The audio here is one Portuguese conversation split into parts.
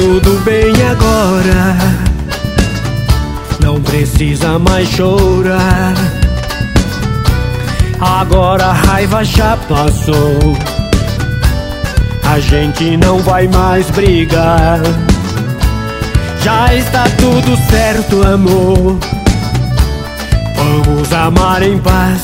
tudo bem agora, não precisa mais chorar. Agora a raiva já passou, a gente não vai mais brigar. Já está tudo certo, amor, vamos amar em paz.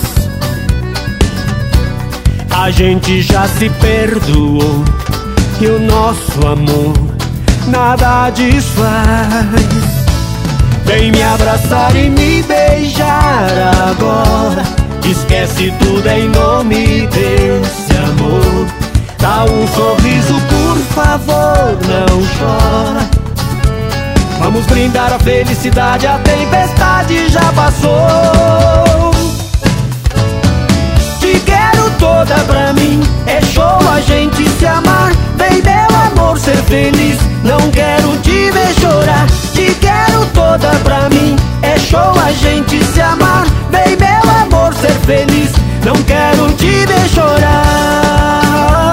A gente já se perdoou e o nosso amor nada desfaz. Vem me abraçar e me beijar agora, esquece tudo em nome desse amor. Dá um sorriso, por favor, não chora. Vamos brindar a felicidade, a tempestade já passou. Te quero toda pra mim, é show a gente se amar. Vem meu amor ser feliz, não quero te ver chorar. Te quero toda pra mim, é show a gente se amar. Vem meu amor ser feliz, não quero te ver chorar.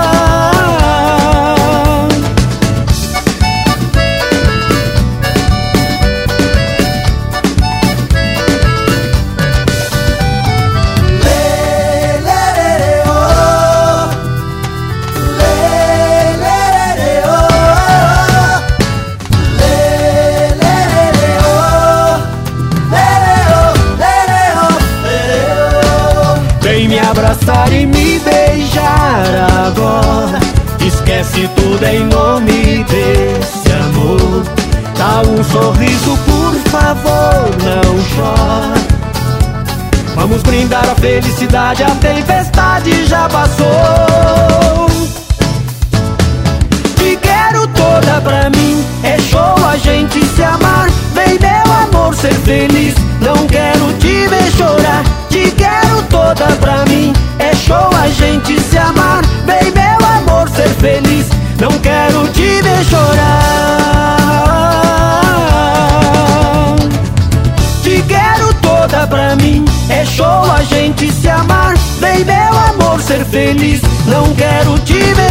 Vem me abraçar e me beijar agora, esquece tudo em nome desse amor. Dá um sorriso, por favor, não chora. Vamos brindar a felicidade, a tempestade já passou. Te quero toda pra mim, é show a gente se amar. Vem meu amor ser feliz, não quero te ver chorar. Te quero toda pra mim, é show a gente se amar. Vem meu amor ser feliz, não quero te ver chorar. Te quero toda pra mim, é show a gente se amar. Vem meu amor ser feliz, não quero te ver